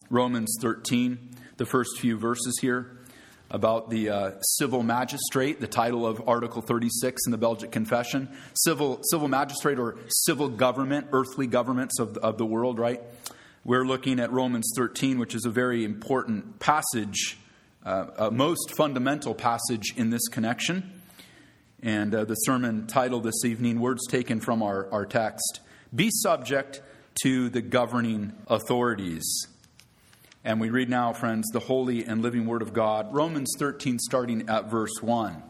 Romans 13, the first few verses here, about the civil magistrate, the title of Article 36 in the Belgic Confession. Civil magistrate, or civil government, earthly governments of the world, right? We're looking at Romans 13, which is a very important passage, a most fundamental passage in this connection. And the sermon title this evening, words taken from our text, "Be subject to the governing authorities." And we read now, friends, the holy and living Word of God. Romans 13, starting at verse 1.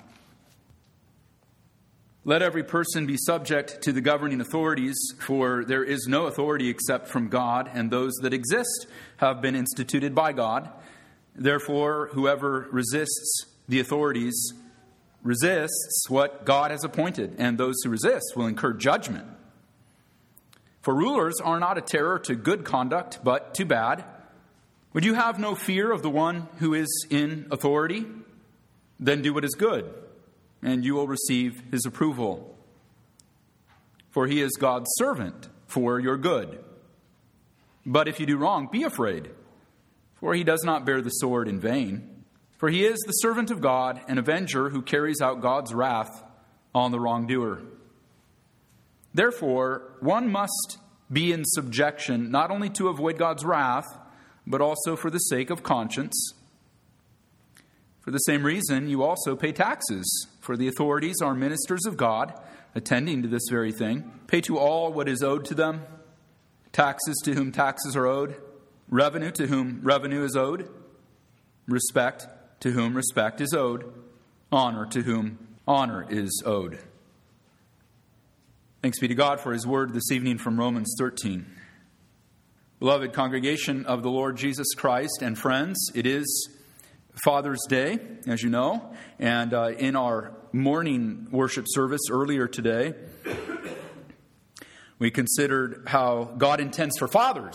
"Let every person be subject to the governing authorities, for there is no authority except from God, and those that exist have been instituted by God. Therefore, whoever resists the authorities resists what God has appointed, and those who resist will incur judgment. For rulers are not a terror to good conduct, but to bad. Would you have no fear of the one who is in authority? Then do what is good, and you will receive his approval. For he is God's servant for your good. But if you do wrong, be afraid, for he does not bear the sword in vain. For he is the servant of God, an avenger who carries out God's wrath on the wrongdoer. Therefore, one must be in subjection, not only to avoid God's wrath, but also for the sake of conscience. For the same reason, you also pay taxes, for the authorities are ministers of God, attending to this very thing. Pay to all what is owed to them, taxes to whom taxes are owed, revenue to whom revenue is owed, respect to whom respect is owed, honor to whom honor is owed." Thanks be to God for his word this evening from Romans 13. Beloved congregation of the Lord Jesus Christ and friends, it is Father's Day, as you know, and in our morning worship service earlier today, we considered how God intends for fathers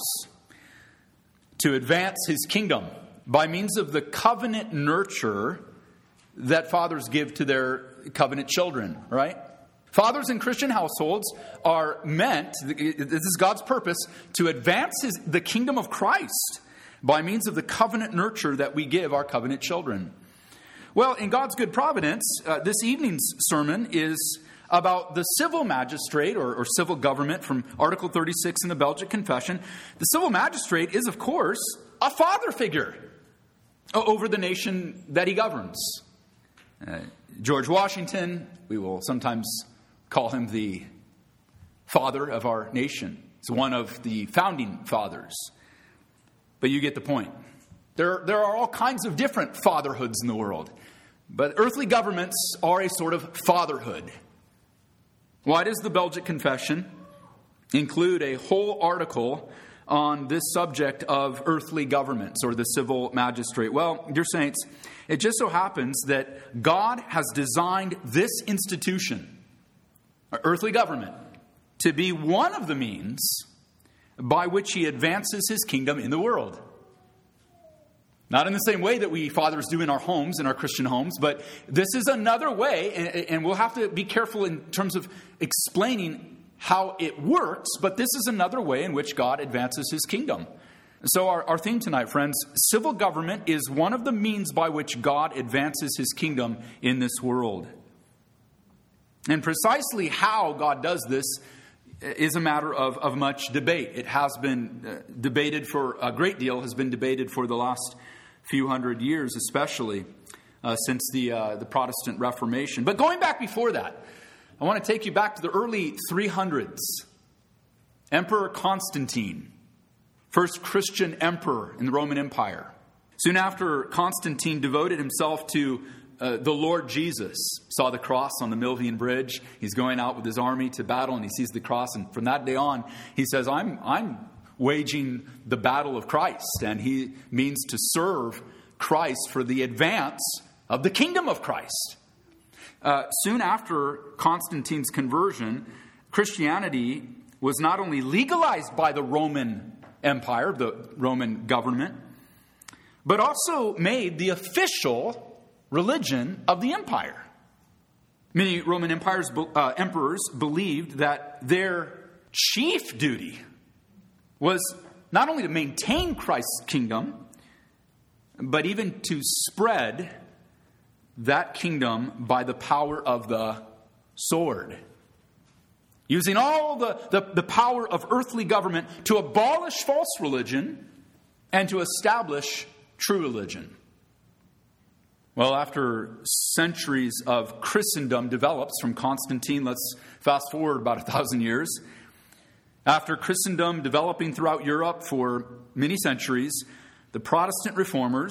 to advance his kingdom by means of the covenant nurture that fathers give to their covenant children, right? Fathers in Christian households are meant, this is God's purpose, to advance the kingdom of Christ by means of the covenant nurture that we give our covenant children. Well, in God's good providence, this evening's sermon is about the civil magistrate or civil government from Article 36 in the Belgic Confession. The civil magistrate is, of course, a father figure over the nation that he governs. George Washington, we will sometimes call him the father of our nation. He's one of the founding fathers. But you get the point. There are all kinds of different fatherhoods in the world. But earthly governments are a sort of fatherhood. Why does the Belgic Confession include a whole article on this subject of earthly governments or the civil magistrate? Well, dear saints, it just so happens that God has designed this institution, earthly government, to be one of the means by which he advances his kingdom in the world. Not in the same way that we fathers do in our homes, in our Christian homes, but this is another way, and we'll have to be careful in terms of explaining how it works, but this is another way in which God advances his kingdom. So our theme tonight, friends, civil government is one of the means by which God advances his kingdom in this world. And precisely how God does this is a matter of much debate. It has been debated for a great deal, has been debated for the last few hundred years, especially since the Protestant Reformation. But going back before that, I want to take you back to the early 300s. Emperor Constantine, first Christian emperor in the Roman Empire. Soon after Constantine devoted himself to the Lord Jesus, saw the cross on the Milvian Bridge. He's going out with his army to battle, and he sees the cross. And from that day on, he says, I'm waging the battle of Christ. And he means to serve Christ for the advance of the kingdom of Christ. Soon after Constantine's conversion, Christianity was not only legalized by the Roman Empire, the Roman government, but also made the official religion of the empire. Many Roman emperors believed that their chief duty was not only to maintain Christ's kingdom, but even to spread that kingdom by the power of the sword. Using all the power of earthly government to abolish false religion and to establish true religion. Well, after centuries of Christendom develops from Constantine, let's fast forward about 1,000 years. After Christendom developing throughout Europe for many centuries, the Protestant reformers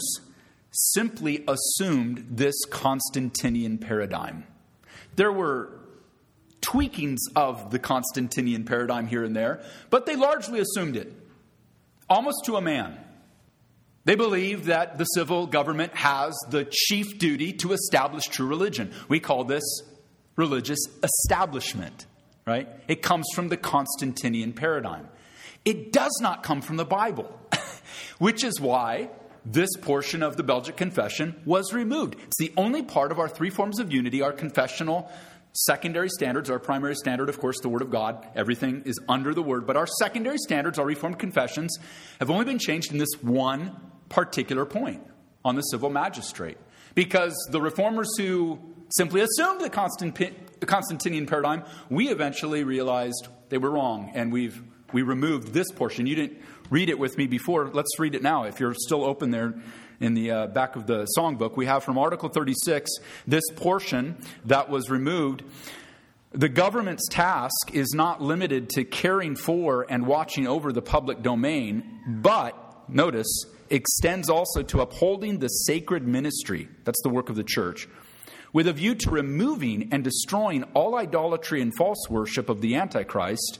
simply assumed this Constantinian paradigm. There were tweakings of the Constantinian paradigm here and there, but they largely assumed it, almost to a man. They believed that the civil government has the chief duty to establish true religion. We call this religious establishment, right? It comes from the Constantinian paradigm. It does not come from the Bible, which is why this portion of the Belgic Confession was removed. It's the only part of our three forms of unity, our confessional secondary standards. Our primary standard, of course, the Word of God. Everything is under the Word. But our secondary standards, our Reformed confessions, have only been changed in this one particular point on the civil magistrate. Because the reformers who simply assumed the Constantinian paradigm, we eventually realized they were wrong, and we removed this portion. You didn't read it with me before. Let's read it now. If you're still open there in the back of the songbook, we have from Article 36, this portion that was removed. The government's task is not limited to caring for and watching over the public domain, but, notice, extends also to upholding the sacred ministry. That's the work of the church, with a view to removing and destroying all idolatry and false worship of the Antichrist,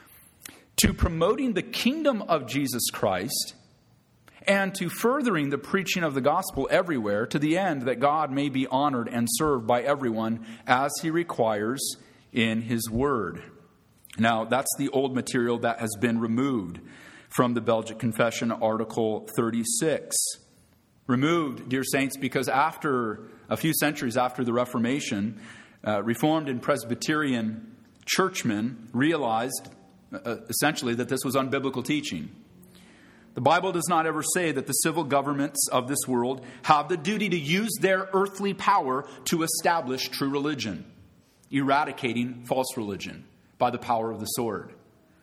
to promoting the kingdom of Jesus Christ, and to furthering the preaching of the gospel everywhere, to the end that God may be honored and served by everyone as he requires in his word. Now, that's the old material that has been removed from the Belgic Confession, Article 36. Removed, dear saints, because after a few centuries after the Reformation, Reformed and Presbyterian churchmen realized essentially that this was unbiblical teaching. The Bible does not ever say that the civil governments of this world have the duty to use their earthly power to establish true religion, eradicating false religion by the power of the sword.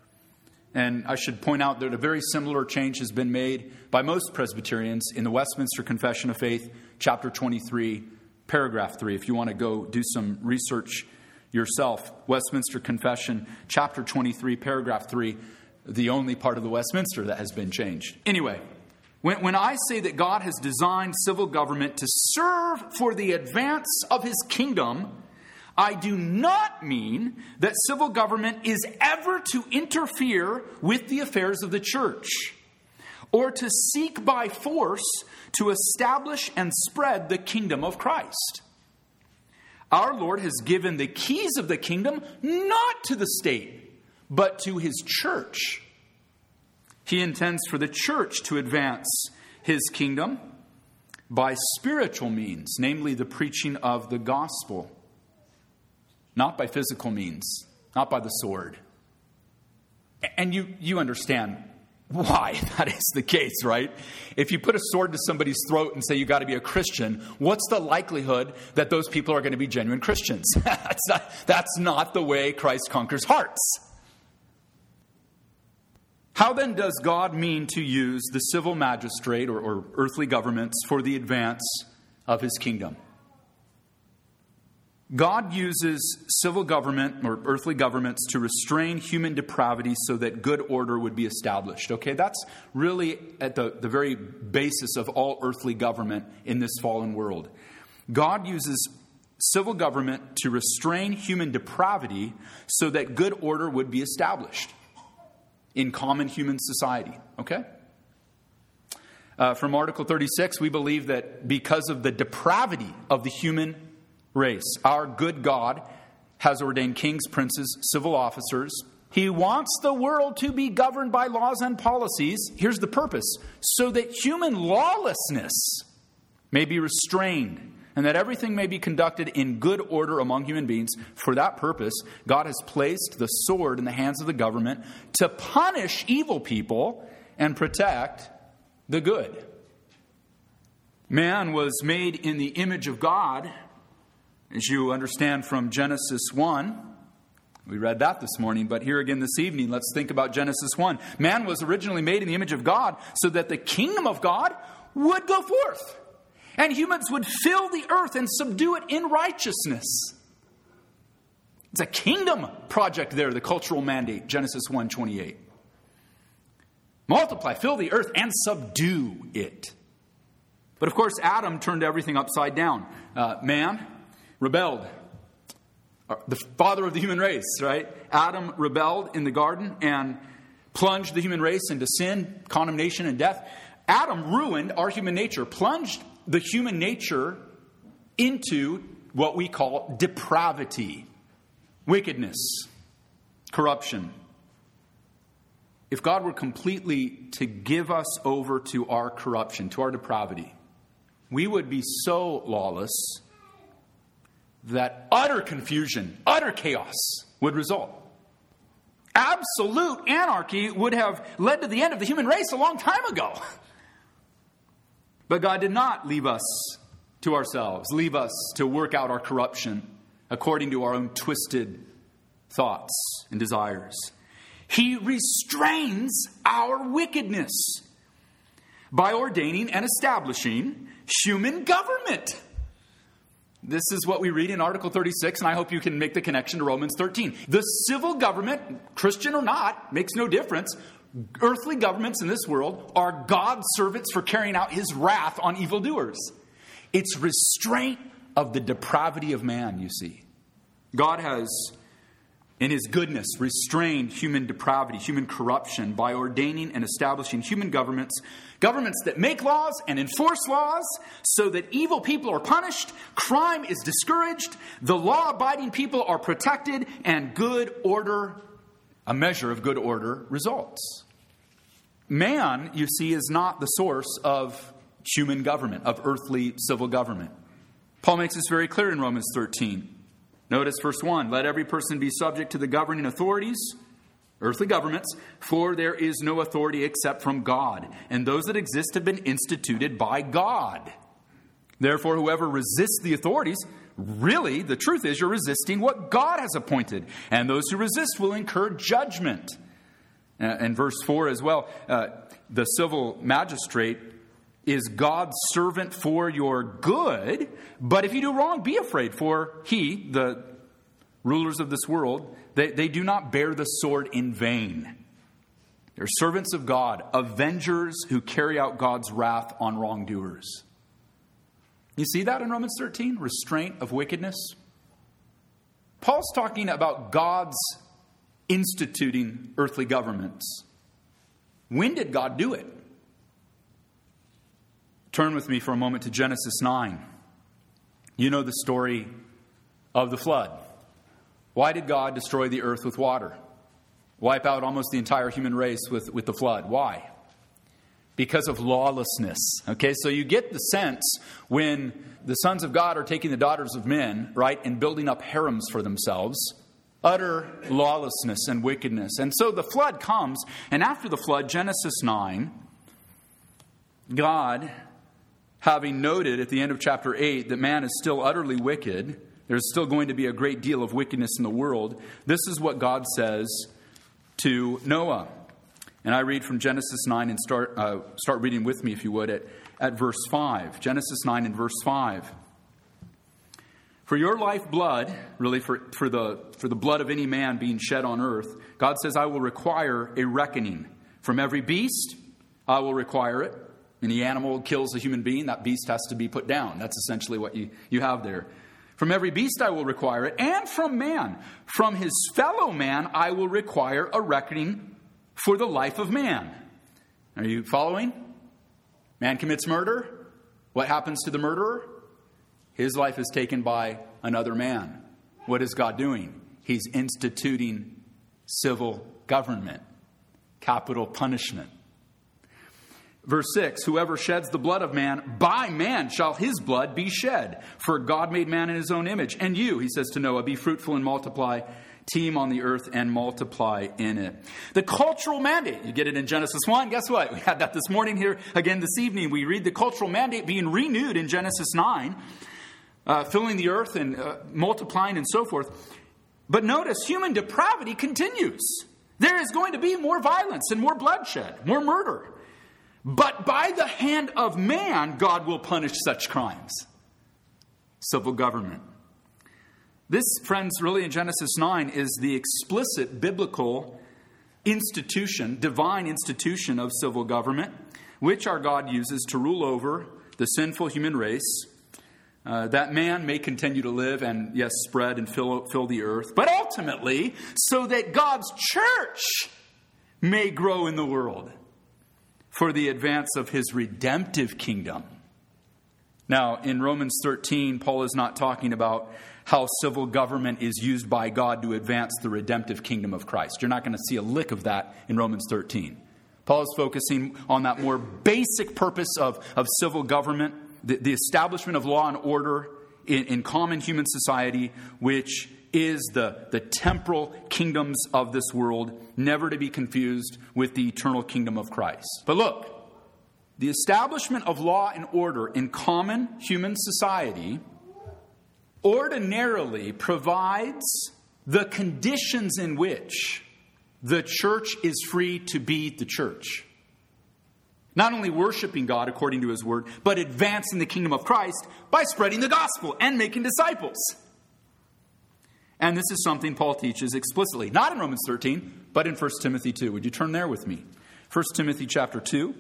And I should point out that a very similar change has been made by most Presbyterians in the Westminster Confession of Faith, chapter 23, paragraph 3. If you want to go do some research yourself, Westminster Confession, chapter 23, paragraph 3, the only part of the Westminster that has been changed. Anyway, when I say that God has designed civil government to serve for the advance of his kingdom, I do not mean that civil government is ever to interfere with the affairs of the church, or to seek by force to establish and spread the kingdom of Christ. Our Lord has given the keys of the kingdom not to the state, but to his church. He intends for the church to advance his kingdom by spiritual means, namely the preaching of the gospel. Not by physical means, not by the sword. And you understand why that is the case, right? If you put a sword to somebody's throat and say you got to be a Christian, what's the likelihood that those people are going to be genuine Christians? That's not the way Christ conquers hearts. How then does God mean to use the civil magistrate or earthly governments for the advance of his kingdom? God uses civil government or earthly governments to restrain human depravity so that good order would be established. Okay, that's really at the very basis of all earthly government in this fallen world. God uses civil government to restrain human depravity so that good order would be established in common human society. Okay? From Article 36, we believe that because of the depravity of the human race, our good God has ordained kings, princes, civil officers. He wants the world to be governed by laws and policies. Here's the purpose: so that human lawlessness may be restrained and that everything may be conducted in good order among human beings. For that purpose, God has placed the sword in the hands of the government to punish evil people and protect the good. Man was made in the image of God, as you understand from Genesis 1. We read that this morning, but here again this evening, let's think about Genesis 1. Man was originally made in the image of God so that the kingdom of God would go forth, and humans would fill the earth and subdue it in righteousness. It's a kingdom project there, the cultural mandate, Genesis 1:28. Multiply, fill the earth, and subdue it. But of course, Adam turned everything upside down. Man rebelled. The father of the human race, right? Adam rebelled in the garden and plunged the human race into sin, condemnation, and death. Adam ruined our human nature, plunged the human nature into what we call depravity, wickedness, corruption. If God were completely to give us over to our corruption, to our depravity, we would be so lawless that utter confusion, utter chaos would result. Absolute anarchy would have led to the end of the human race a long time ago. But God did not leave us to ourselves, leave us to work out our corruption according to our own twisted thoughts and desires. He restrains our wickedness by ordaining and establishing human government. This is what we read in Article 36, and I hope you can make the connection to Romans 13. The civil government, Christian or not, makes no difference. Earthly governments in this world are God's servants for carrying out his wrath on evildoers. It's restraint of the depravity of man, you see. God has, in his goodness, restrained human depravity, human corruption by ordaining and establishing human governments that make laws and enforce laws so that evil people are punished, crime is discouraged, the law-abiding people are protected, and good order, a measure of good order, results. Man, you see, is not the source of human government, of earthly civil government. Paul makes this very clear in Romans 13. Notice verse 1, let every person be subject to the governing authorities, earthly governments, for there is no authority except from God, and those that exist have been instituted by God. Therefore, whoever resists the authorities, really, the truth is you're resisting what God has appointed, and those who resist will incur judgment. And verse 4 as well, the civil magistrate is God's servant for your good, but if you do wrong, be afraid, for he, the rulers of this world, they do not bear the sword in vain. They're servants of God, avengers who carry out God's wrath on wrongdoers. You see that in Romans 13? Restraint of wickedness. Paul's talking about God's instituting earthly governments. When did God do it? Turn with me for a moment to Genesis 9. You know the story of the flood. Why did God destroy the earth with water? Wipe out almost the entire human race with the flood. Why? Because of lawlessness. Okay, so you get the sense when the sons of God are taking the daughters of men, right, and building up harems for themselves. Utter lawlessness and wickedness. And so the flood comes, and after the flood, Genesis 9, God, having noted at the end of chapter 8 that man is still utterly wicked, there's still going to be a great deal of wickedness in the world, this is what God says to Noah. And I read from Genesis 9 and start reading with me, if you would, at verse 5. Genesis 9 and verse 5. For your lifeblood, really for the blood of any man being shed on earth, God says, I will require a reckoning. From every beast, I will require it. Any animal kills a human being, that beast has to be put down. That's essentially what you have there. From every beast I will require it, and from man. From his fellow man I will require a reckoning for the life of man. Are you following? Man commits murder. What happens to the murderer? His life is taken by another man. What is God doing? He's instituting civil government, capital punishment. Verse 6, whoever sheds the blood of man, by man shall his blood be shed. For God made man in his own image. And you, he says to Noah, be fruitful and multiply. teem on the earth and multiply in it. The cultural mandate, you get it in Genesis 1. Guess what? We had that this morning here again this evening. We read the cultural mandate being renewed in Genesis 9, filling the earth and multiplying and so forth. But notice, human depravity continues. There is going to be more violence and more bloodshed, more murder. But by the hand of man, God will punish such crimes. Civil government. This, friends, really in Genesis 9 is the explicit biblical institution, divine institution of civil government, which our God uses to rule over the sinful human race, that man may continue to live and, yes, spread and fill the earth, but ultimately so that God's church may grow in the world for the advance of his redemptive kingdom. Now, in Romans 13, Paul is not talking about how civil government is used by God to advance the redemptive kingdom of Christ. You're not going to see a lick of that in Romans 13. Paul is focusing on that more basic purpose of civil government, the establishment of law and order in common human society, which is the temporal kingdoms of this world, never to be confused with the eternal kingdom of Christ. But look, the establishment of law and order in common human society ordinarily provides the conditions in which the church is free to be the church. Not only worshiping God according to his word, but advancing the kingdom of Christ by spreading the gospel and making disciples. And this is something Paul teaches explicitly, not in Romans 13, but in 1 Timothy 2. Would you turn there with me? 1 Timothy chapter 2.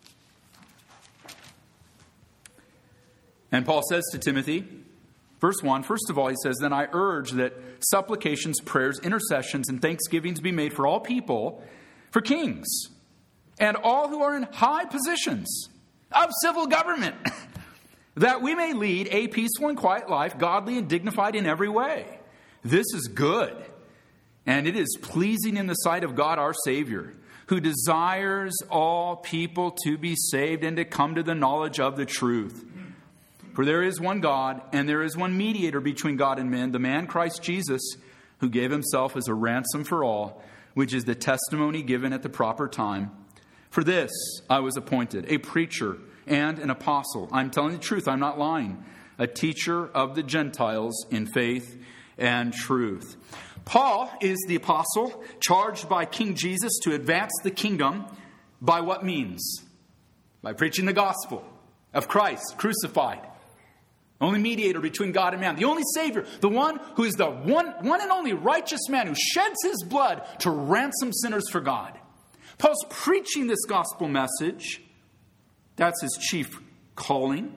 And Paul says to Timothy, verse 1, first of all, he says, "Then I urge that supplications, prayers, intercessions, and thanksgivings be made for all people, for kings, and all who are in high positions of civil government, that we may lead a peaceful and quiet life, godly and dignified in every way. This is good, and it is pleasing in the sight of God our Savior, who desires all people to be saved and to come to the knowledge of the truth. For there is one God, and there is one mediator between God and men, the man Christ Jesus, who gave himself as a ransom for all, which is the testimony given at the proper time. For this I was appointed, a preacher and an apostle. I'm telling the truth, I'm not lying. A teacher of the Gentiles in faith and truth." Paul is the apostle charged by King Jesus to advance the kingdom by what means? By preaching the gospel of Christ crucified. Only mediator between God and man. The only Savior. The one who is the one and only righteous man who sheds his blood to ransom sinners for God. Paul's preaching this gospel message. That's his chief calling.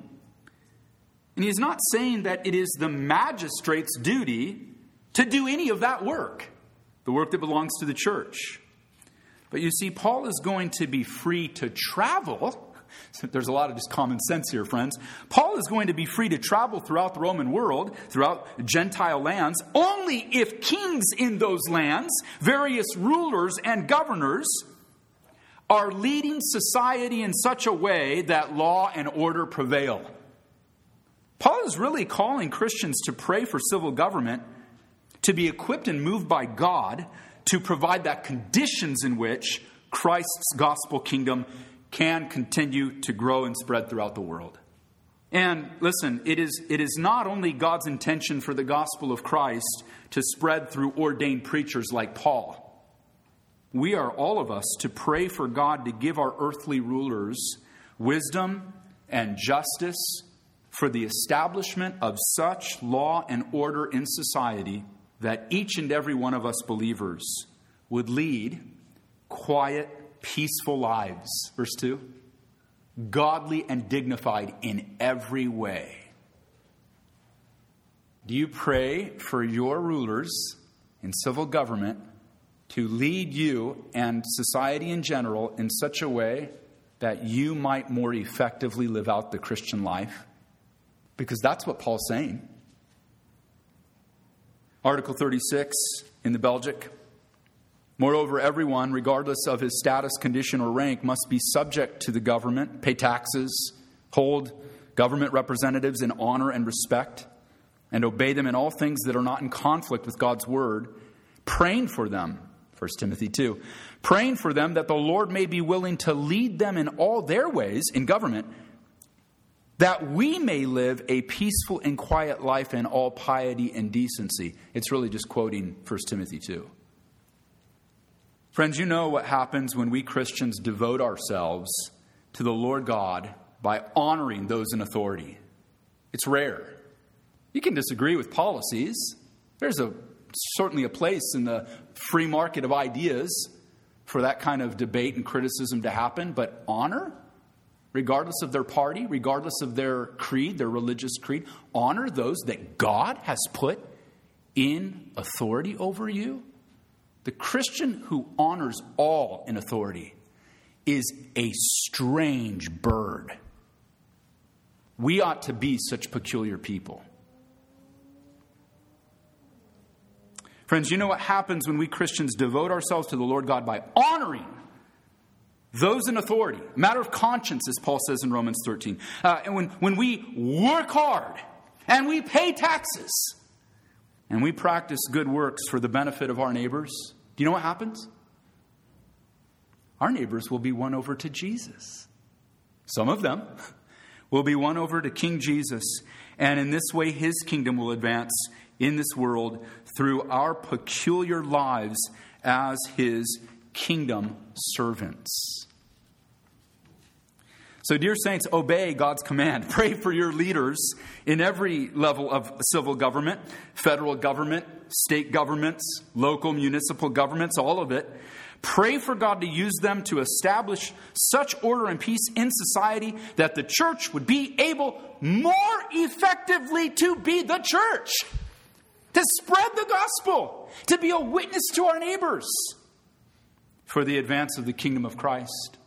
And he is not saying that it is the magistrate's duty to do any of that work. The work that belongs to the church. But you see, Paul is going to be free to travel. There's a lot of just common sense here, friends. Paul is going to be free to travel throughout the Roman world, throughout Gentile lands, only if kings in those lands, various rulers and governors, are leading society in such a way that law and order prevail. Paul is really calling Christians to pray for civil government, to be equipped and moved by God to provide that conditions in which Christ's gospel kingdom can continue to grow and spread throughout the world. And listen, it is not only God's intention for the gospel of Christ to spread through ordained preachers like Paul. We are, all of us, to pray for God to give our earthly rulers wisdom and justice for the establishment of such law and order in society that each and every one of us believers would lead quiet, peaceful lives. Verse 2. Godly and dignified in every way. Do you pray for your rulers in civil government to lead you and society in general in such a way that you might more effectively live out the Christian life? Because that's what Paul's saying. Article 36 in the Belgic. Moreover, everyone, regardless of his status, condition, or rank, must be subject to the government, pay taxes, hold government representatives in honor and respect, and obey them in all things that are not in conflict with God's word, praying for them, 1 Timothy 2, praying for them that the Lord may be willing to lead them in all their ways in government, that we may live a peaceful and quiet life in all piety and decency. It's really just quoting 1 Timothy 2. Friends, you know what happens when we Christians devote ourselves to the Lord God by honoring those in authority. It's rare. You can disagree with policies. There's certainly a place in the free market of ideas for that kind of debate and criticism to happen, but honor, regardless of their party, regardless of their creed, their religious creed, honor those that God has put in authority over you. The Christian who honors all in authority is a strange bird. We ought to be such peculiar people. Friends, you know what happens when we Christians devote ourselves to the Lord God by honoring those in authority? A matter of conscience, as Paul says in Romans 13. And when we work hard and we pay taxes and we practice good works for the benefit of our neighbors, do you know what happens? Our neighbors will be won over to Jesus. Some of them will be won over to King Jesus. And in this way, his kingdom will advance in this world through our peculiar lives as his kingdom servants. So, dear saints, obey God's command. Pray for your leaders in every level of civil government, federal government, state governments, local municipal governments, all of it. Pray for God to use them to establish such order and peace in society that the church would be able more effectively to be the church, to spread the gospel, to be a witness to our neighbors for the advance of the kingdom of Christ.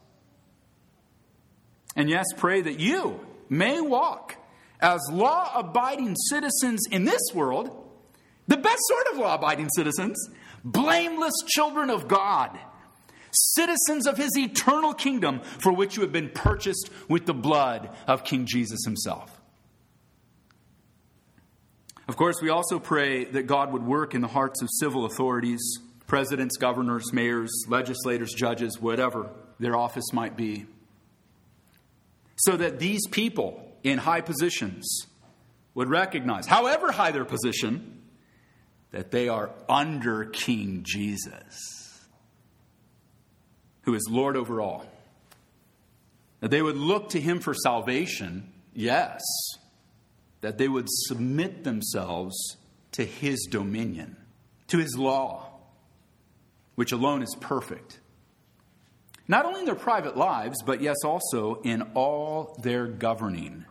And yes, pray that you may walk as law-abiding citizens in this world, the best sort of law-abiding citizens, blameless children of God, citizens of his eternal kingdom for which you have been purchased with the blood of King Jesus himself. Of course, we also pray that God would work in the hearts of civil authorities, presidents, governors, mayors, legislators, judges, whatever their office might be, so that these people in high positions would recognize, however high their position, that they are under King Jesus, who is Lord over all. That they would look to him for salvation, yes. That they would submit themselves to his dominion, to his law, which alone is perfect. Not only in their private lives, but yes, also in all their governing.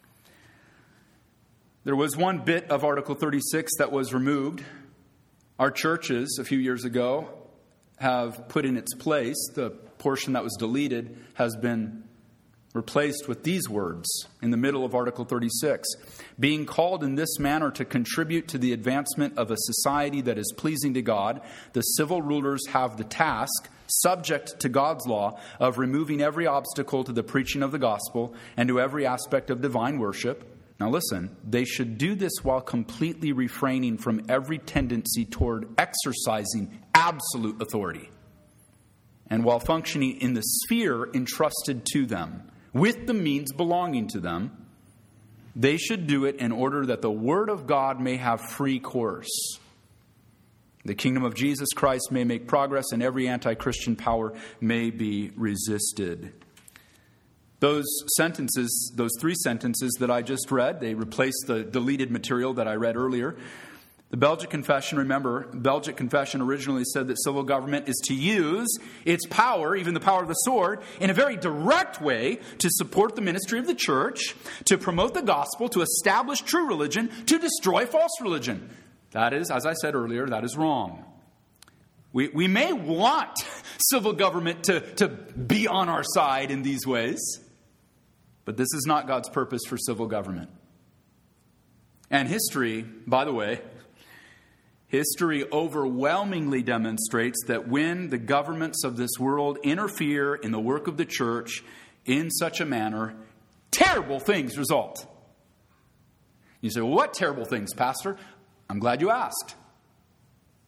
There was one bit of Article 36 that was removed. Our churches, a few years ago, have put in its place, the portion that was deleted has been replaced with these words in the middle of Article 36. Being called in this manner to contribute to the advancement of a society that is pleasing to God, the civil rulers have the task, subject to God's law, of removing every obstacle to the preaching of the gospel and to every aspect of divine worship. Now listen, they should do this while completely refraining from every tendency toward exercising absolute authority, and while functioning in the sphere entrusted to them, with the means belonging to them. They should do it in order that the word of God may have free course. The kingdom of Jesus Christ may make progress, and every anti-Christian power may be resisted. Those sentences, those three sentences that I just read, they replace the deleted material that I read earlier. The Belgic Confession, remember, Belgic Confession originally said that civil government is to use its power, even the power of the sword, in a very direct way to support the ministry of the church, to promote the gospel, to establish true religion, to destroy false religion. That is, as I said earlier, that is wrong. We may want civil government to be on our side in these ways, but this is not God's purpose for civil government. And history, by the way, history overwhelmingly demonstrates that when the governments of this world interfere in the work of the church in such a manner, terrible things result. You say, well, what terrible things, Pastor? I'm glad you asked.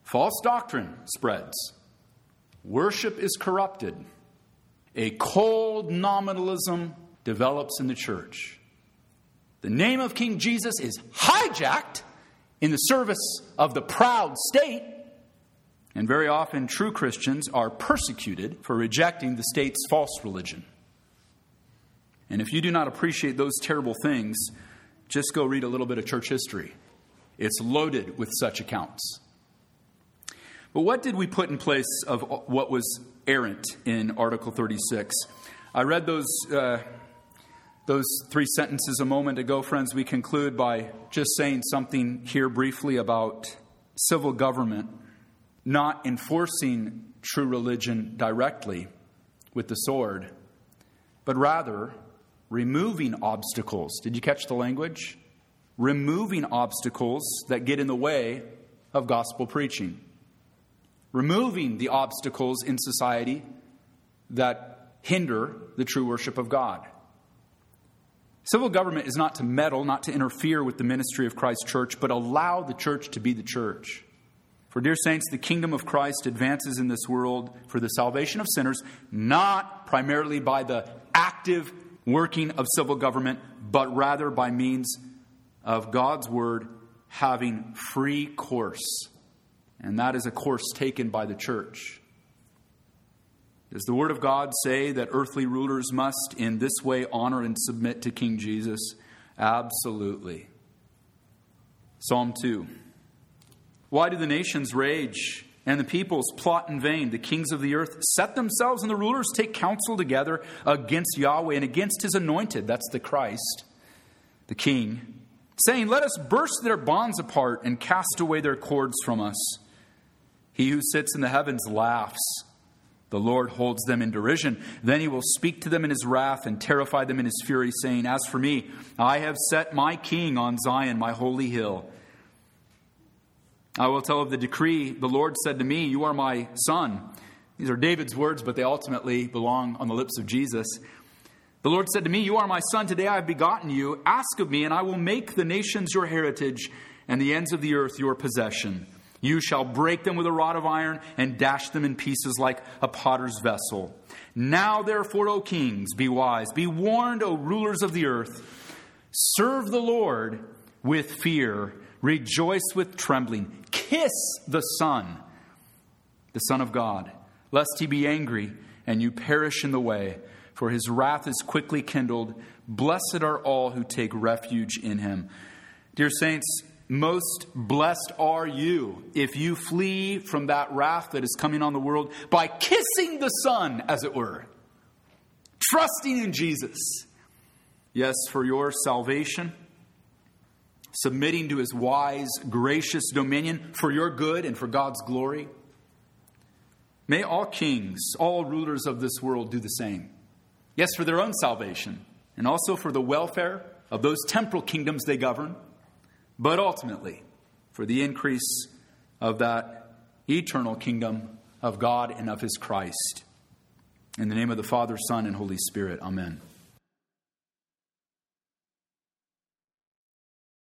false doctrine spreads. Worship is corrupted. A cold nominalism develops in the church. The name of King Jesus is hijacked in the service of the proud state. And very often true Christians are persecuted for rejecting the state's false religion. And if you do not appreciate those terrible things, just go read a little bit of church history. It's loaded with such accounts. But what did we put in place of what was errant in Article 36? I read those 3 sentences a moment ago, friends. We conclude by just saying something here briefly about civil government not enforcing true religion directly with the sword, but rather removing obstacles. Did you catch the language? Removing obstacles that get in the way of gospel preaching. Removing the obstacles in society that hinder the true worship of God. Civil government is not to meddle, not to interfere with the ministry of Christ's church, but allow the church to be the church. For, dear saints, the kingdom of Christ advances in this world for the salvation of sinners, not primarily by the active working of civil government, but rather by means of God's word having free course. And that is a course taken by the church. Does the word of God say that earthly rulers must in this way honor and submit to King Jesus? Absolutely. Psalm 2. Why do the nations rage and the peoples plot in vain? The kings of the earth set themselves and the rulers take counsel together against Yahweh and against his anointed. That's the Christ, the King, saying, let us burst their bonds apart and cast away their cords from us. He who sits in the heavens laughs. The Lord holds them in derision. Then he will speak to them in his wrath and terrify them in his fury, saying, as for me, I have set my king on Zion, my holy hill. I will tell of the decree. The Lord said to me, you are my son. These are David's words, but they ultimately belong on the lips of Jesus. The Lord said to me, you are my son. Today I have begotten you. Ask of me, and I will make the nations your heritage and the ends of the earth your possession. You shall break them with a rod of iron and dash them in pieces like a potter's vessel. Now, therefore, O kings, be wise. Be warned, O rulers of the earth. Serve the Lord with fear. Rejoice with trembling. Kiss the Son of God, lest he be angry and you perish in the way, for his wrath is quickly kindled. Blessed are all who take refuge in him. Dear saints, most blessed are you if you flee from that wrath that is coming on the world by kissing the Son, as it were. Trusting in Jesus. Yes, for your salvation. Submitting to his wise, gracious dominion for your good and for God's glory. May all kings, all rulers of this world do the same. Yes, for their own salvation and also for the welfare of those temporal kingdoms they govern, but ultimately for the increase of that eternal kingdom of God and of his Christ. In the name of the Father, Son, and Holy Spirit. Amen.